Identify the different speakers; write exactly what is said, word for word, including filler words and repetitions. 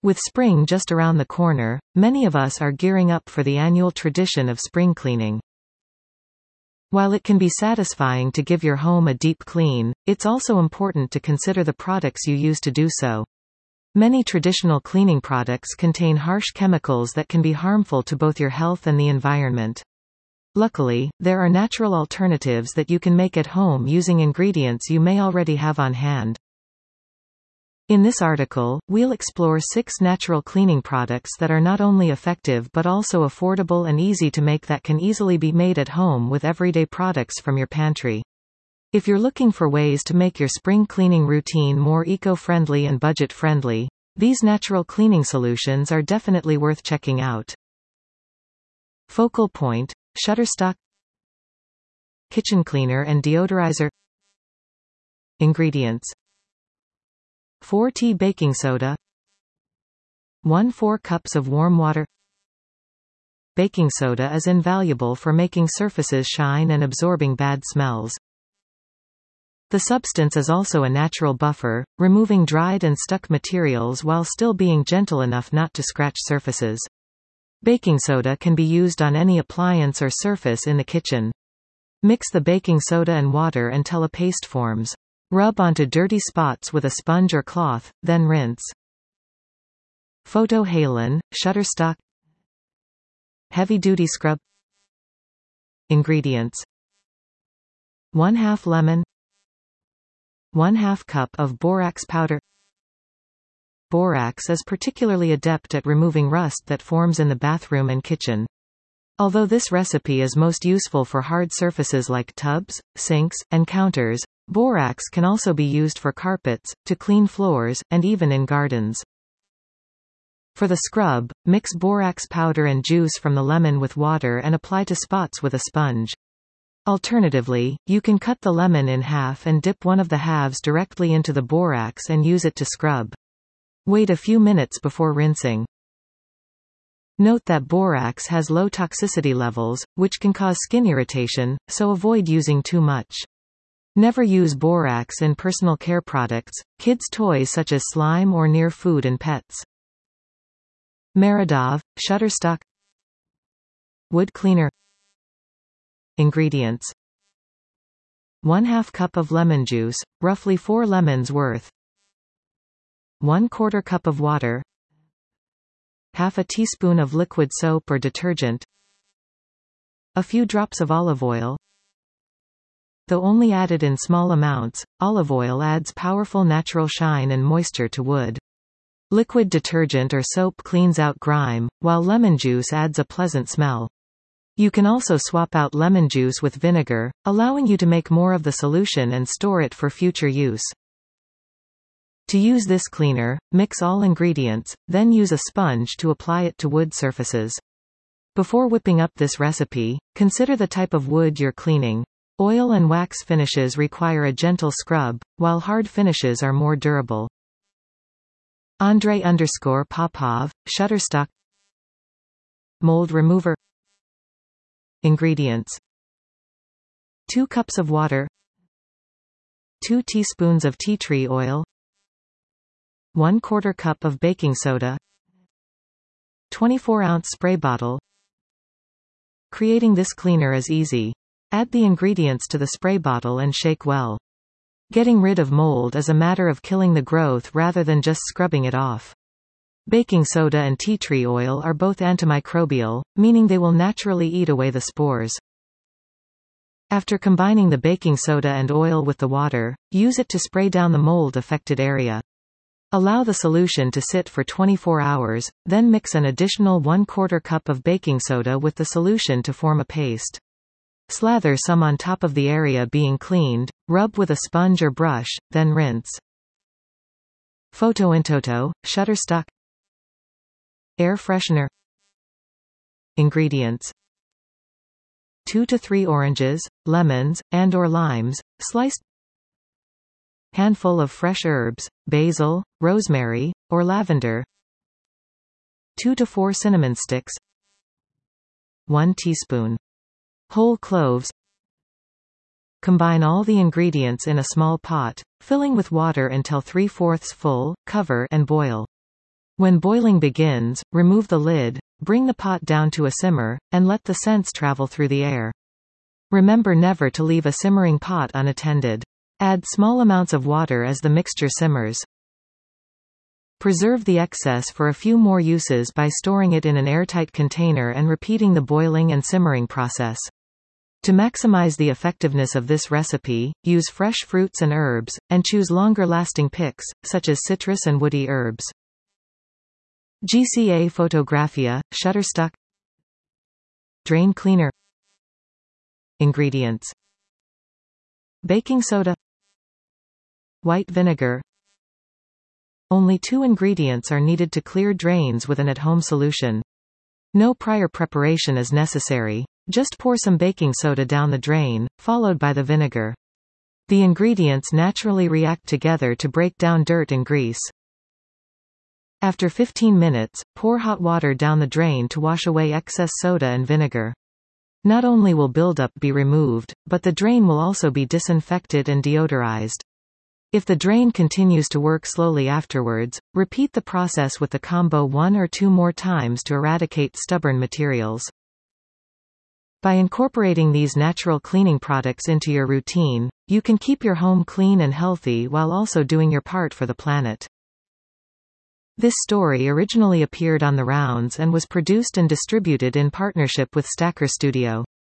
Speaker 1: With spring just around the corner, many of us are gearing up for the annual tradition of spring cleaning. While it can be satisfying to give your home a deep clean, it's also important to consider the products you use to do so. Many traditional cleaning products contain harsh chemicals that can be harmful to both your health and the environment. Luckily, there are natural alternatives that you can make at home using ingredients you may already have on hand. In this article, we'll explore six natural cleaning products that are not only effective but also affordable and easy to make that can easily be made at home with everyday products from your pantry. If you're looking for ways to make your spring cleaning routine more eco-friendly and budget-friendly, these natural cleaning solutions are definitely worth checking out. Focal Point, Shutterstock Kitchen Cleaner and Deodorizer. Ingredients: four tea baking soda, one four cups of warm water. Baking soda is invaluable for making surfaces shine and absorbing bad smells. The substance is also a natural buffer, removing dried and stuck materials while still being gentle enough not to scratch surfaces. Baking soda can be used on any appliance or surface in the kitchen. Mix the baking soda and water until a paste forms. Rub onto dirty spots with a sponge or cloth, then rinse. Photo Halon, Shutterstock Heavy-duty scrub. Ingredients: one half lemon, one half cup of borax powder. Borax is particularly adept at removing rust that forms in the bathroom and kitchen. Although this recipe is most useful for hard surfaces like tubs, sinks, and counters, borax can also be used for carpets, to clean floors, and even in gardens. For the scrub, mix borax powder and juice from the lemon with water and apply to spots with a sponge. Alternatively, you can cut the lemon in half and dip one of the halves directly into the borax and use it to scrub. Wait a few minutes before rinsing. Note that borax has low toxicity levels, which can cause skin irritation, so avoid using too much. Never use borax in personal care products, kids' toys such as slime, or near food and pets. Meridov, Shutterstock Wood cleaner. Ingredients: one half cup of lemon juice, roughly four lemons worth, one quarter cup of water, half a teaspoon of liquid soap or detergent, a few drops of olive oil. Though only added in small amounts, olive oil adds powerful natural shine and moisture to wood. Liquid detergent or soap cleans out grime, while lemon juice adds a pleasant smell. You can also swap out lemon juice with vinegar, allowing you to make more of the solution and store it for future use. To use this cleaner, mix all ingredients, then use a sponge to apply it to wood surfaces. Before whipping up this recipe, consider the type of wood you're cleaning. Oil and wax finishes require a gentle scrub, while hard finishes are more durable. Andrei underscore Popov, Shutterstock Mold remover. Ingredients: two cups of water, two teaspoons of tea tree oil, one quarter cup of baking soda, twenty-four ounce spray bottle. Creating this cleaner is easy. Add the ingredients to the spray bottle and shake well. Getting rid of mold is a matter of killing the growth rather than just scrubbing it off. Baking soda and tea tree oil are both antimicrobial, meaning they will naturally eat away the spores. After combining the baking soda and oil with the water, use it to spray down the mold-affected area. Allow the solution to sit for twenty-four hours, then mix an additional one quarter cup of baking soda with the solution to form a paste. Slather some on top of the area being cleaned, rub with a sponge or brush, then rinse. Photointoto, Shutterstock Air freshener. Ingredients: two to three oranges, lemons, and or limes, sliced. Handful of fresh herbs, basil, rosemary, or lavender. two to four cinnamon sticks. one teaspoon whole cloves. Combine all the ingredients in a small pot, filling with water until three-fourths full, cover and boil. When boiling begins, remove the lid, bring the pot down to a simmer, and let the scents travel through the air. Remember never to leave a simmering pot unattended. Add small amounts of water as the mixture simmers. Preserve the excess for a few more uses by storing it in an airtight container and repeating the boiling and simmering process. To maximize the effectiveness of this recipe, use fresh fruits and herbs, and choose longer-lasting picks, such as citrus and woody herbs. G C A Photographia, Shutterstock. Drain cleaner. Ingredients: baking soda, white vinegar. Only two ingredients are needed to clear drains with an at-home solution. No prior preparation is necessary. Just pour some baking soda down the drain, followed by the vinegar. The ingredients naturally react together to break down dirt and grease. After fifteen minutes, pour hot water down the drain to wash away excess soda and vinegar. Not only will buildup be removed, but the drain will also be disinfected and deodorized. If the drain continues to work slowly afterwards, repeat the process with the combo one or two more times to eradicate stubborn materials. By incorporating these natural cleaning products into your routine, you can keep your home clean and healthy while also doing your part for the planet. This story originally appeared on The Rounds and was produced and distributed in partnership with Stacker Studio.